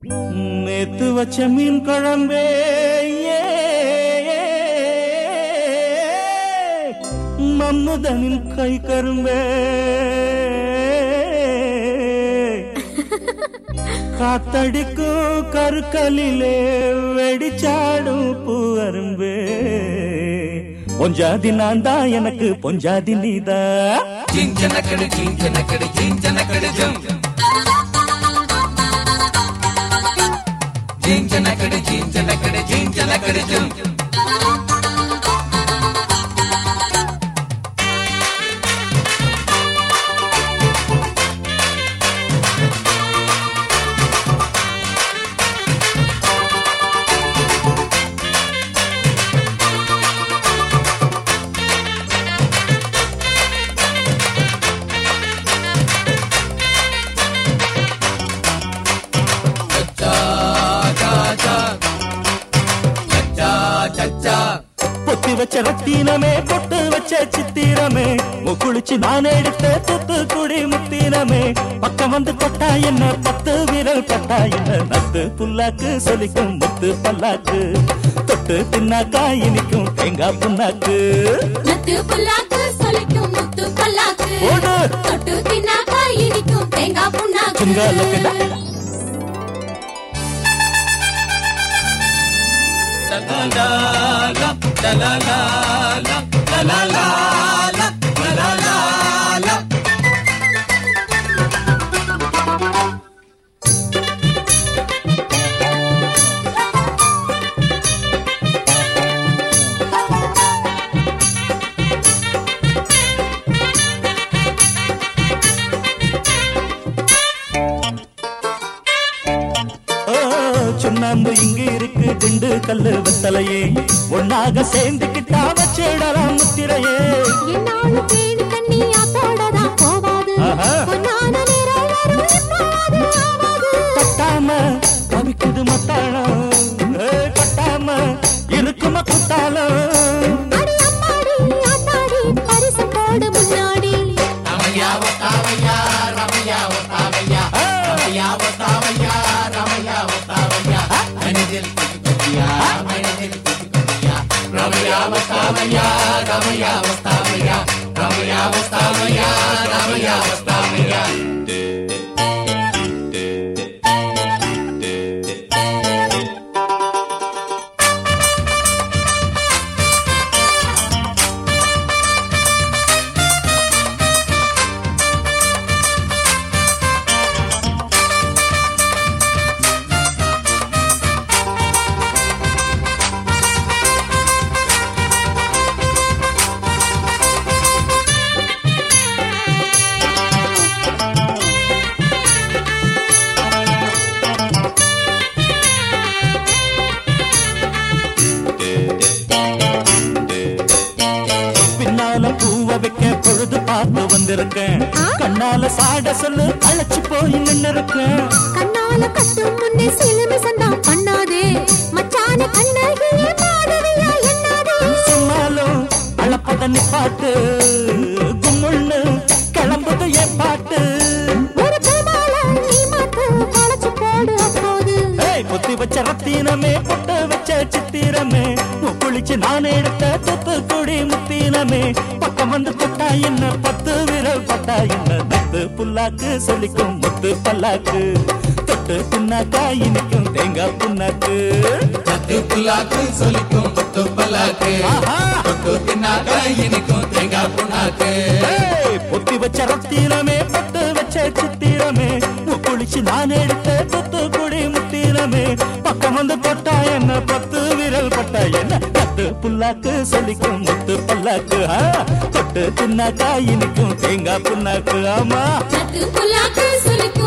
நேத்து வச்ச மீன் குழம்பே மம்முதனின் கை கரும்பே காத்தடிக்கும் கருக்கலிலே வெடிச்சாடும் பூவரும்பே பொஞ்சாதி நான் தான் எனக்கு பொஞ்சாதி நீதா ஜிஞ்சனக்கடு ஜிஞ்சனக்கடு ஜிஞ்சனக்கடு ஜம் ஜிஞ்சனக்கடு ஜிஞ்சனக்கடு ஜிஞ்சனக்கடு ஜம் பொத்தி வச்ச ரத்தினமே பொட்டு வச்ச சித்திரமே முக்குளிச்சு நான் எடுத்த தூத்துக்குடி முத்தினமே பக்கம் வந்து தொட்டா என்ன 10 விரல் பட்டா என்ன நத்து புல்லாக்கு சொலிக்கும் முத்து பல்லாக்கு தொட்டு தின்னாக்கா இனிக்கும் தேங்காய் புண்ணாக்கு நத்து புல்லாக்கு சொலிக்கும் முத்து பல்லாக்கு தொட்டு தின்னாக்கா இனிக்கும் தேங்காய் புண்ணாக்கு சுங்காலக்கடா la la la la la la la la la la la சுண்ணாம்பு இங்க இருக்கு திண்டு கல்லு வெத்தலையே ஒன்னாக சேர்ந்துக்கிட்டா வச்சிடலாம் முத்திரையே என்னாலும் தேடி தண்ணி ஆத்தோடதா போவாது பொன்னான நேரம் வரும் எப்போது ஆவாது கட்டாம கவிக்குது மத்தாளம் கட்டாம இருக்கும குத்தாளம் அடி அம்மாடி ஆத்தாடி பரிசு போடு முன்னாடி ரமையா ஒத்தாவையா ரமையா ஒத்தாவையா ரமையா ஒத்தாவையா ரமையா ஒத்தாவையா மனதில் குதியா மனதில் குதியா ரமையா ஒத்தாவையா ரமையா ஒத்தாவையா ரமையா ஒத்தாவையா ரமையா ஒத்தாவையா பூவ வைக்க பொழுது பார்த்து வந்திருக்கேன் கண்ணால சாட சொல்லு அழைச்சு போய் நின்னு இருக்கேன் கண்ணால கட்டும் முன்னே சிலுமி சண்டா பண்ணாதே மச்சான கண்ணகியே பாடவில்லை என்னாதே சொன்னாலும் அழப்பத நிப்பாட்டு கும்முன்னு கிளம்புது என் பாட்டு ஒரு பூமால நீ மாத்து களைச்சு போடு அப்போது பொத்தி வச்ச ரத்தினமே பொட்டு வச்ச சித்திரமே குளிச்சு நான் எடுத்த தூத்துக்குடி முத்தினமே பக்கம் வந்து தொட்டா என்ன 10 விரல் பட்டா என்ன நத்து புல்லாக்கு சொல்லிக்கும் முத்து பல்லாக்கு தொட்டு தின்னாக்கா இனிக்கும் தேங்காய் புண்ணாக்கு நத்து புல்லாக்கு சொல்லிக்கும் முத்து பல்லாக்கு தொட்டு தின்னாக்கா இனிக்கும் தேங்காய் புண்ணாக்கு பொத்தி வச்ச ரத்தினமே பொட்டு வச்ச சித்திரமே குளிச்சு நான் எடுத்த தூத்துக்குடி முத்தினமே பக்கம் வந்து தொட்டா என்ன 10 விரல் பட்டா என்ன நத்து புல்லாக்கு சொல்லிக்கும் முத்து பல்லாக்கு தொட்டு தின்னாக்கா இனிக்கும் தேங்காய் புண்ணாக்கு ஆமா நத்து புல்லாக்கு சொலிக்கும்